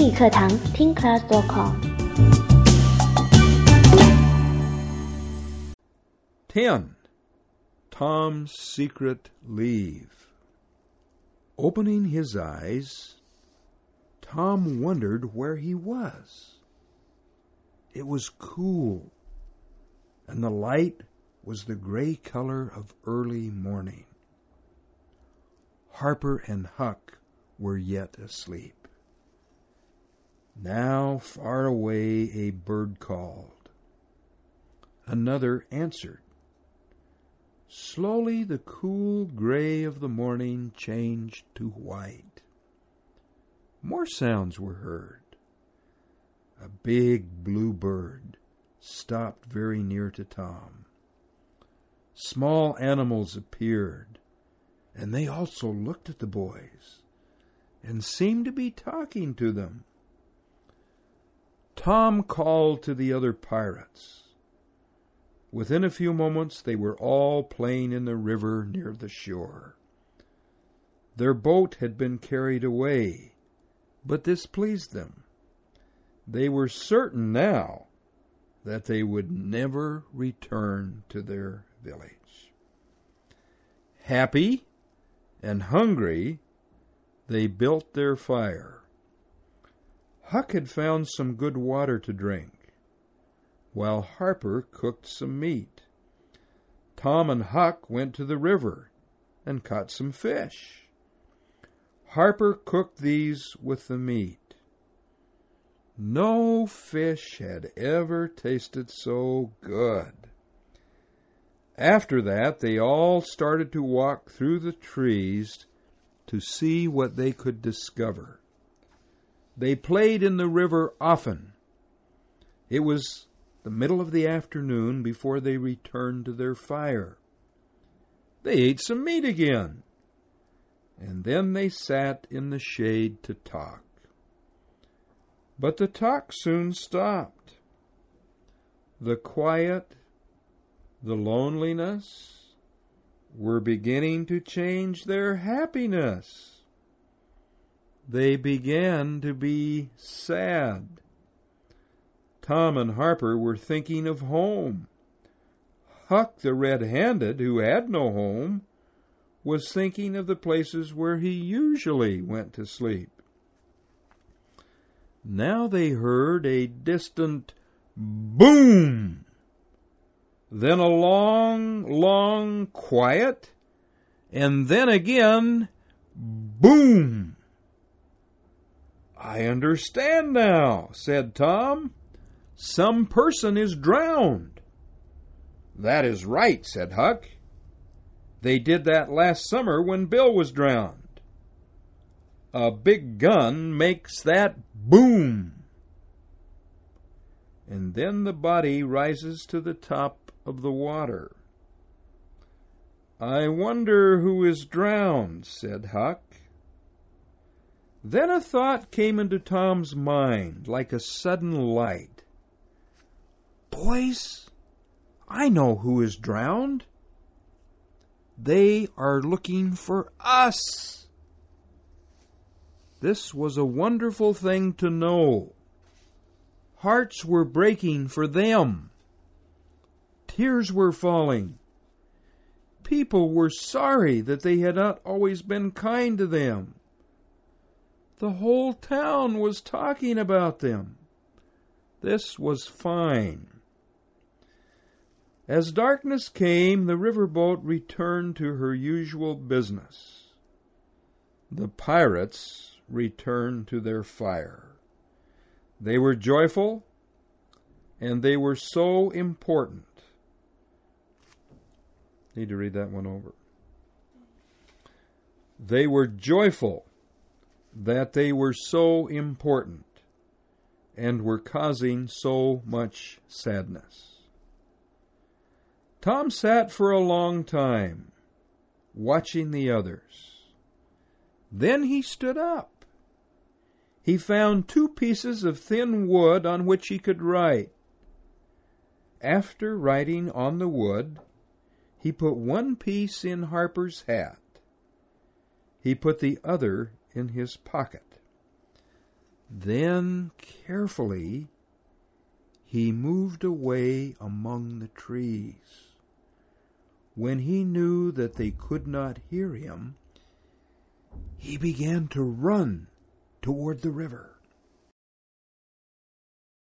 英语课堂听 class.com。 10. Tom's Secret Leave. Opening his eyes, Tom wondered where he was. It was cool, and the light was the gray color of early morning. Harper and Huck were yet asleep. Now, far away, a bird called. Another answered. Slowly the cool gray of the morning changed to white. More sounds were heard. A big blue bird stopped very near to Tom. Small animals appeared, and they also looked at the boys and seemed to be talking to them. Tom called to the other pirates. Within a few moments they were all playing in the river near the shore. Their boat had been carried away, but this pleased them. They were certain now that they would never return to their village. Happy and hungry, they built their fire. Huck had found some good water to drink, while Harper cooked some meat. Tom and Huck went to the river and caught some fish. Harper cooked these with the meat. No fish had ever tasted so good. After that, they all started to walk through the trees to see what they could discover. They played in the river often. It was the middle of the afternoon before they returned to their fire. They ate some meat again, and then they sat in the shade to talk. But the talk soon stopped. The quiet, the loneliness were beginning to change their happiness. They began to be sad. Tom and Harper were thinking of home. Huck the red-handed, who had no home, was thinking of the places where he usually went to sleep. Now they heard a distant boom, then a long, long quiet, and then again, boom. I understand now, said Tom. Some person is drowned. That is right, said Huck. They did that last summer when Bill was drowned. A big gun makes that boom. And then the body rises to the top of the water. I wonder who is drowned, said Huck. Then a thought came into Tom's mind like a sudden light. Boys, I know who is drowned. They are looking for us. This was a wonderful thing to know. Hearts were breaking for them. Tears were falling. People were sorry that they had not always been kind to them. The whole town was talking about them. This was fine. As darkness came, the riverboat returned to her usual business. The pirates returned to their fire. They were joyful, and they were so important. Need to read that one over. They were joyful that they were so important and were causing so much sadness. Tom sat for a long time, watching the others. Then he stood up. He found 2 pieces of thin wood on which he could write. After writing on the wood, he put one piece in Harper's hat. He put the other in his pocket. Then carefully he moved away among the trees. When he knew that they could not hear him, he began to run toward the river.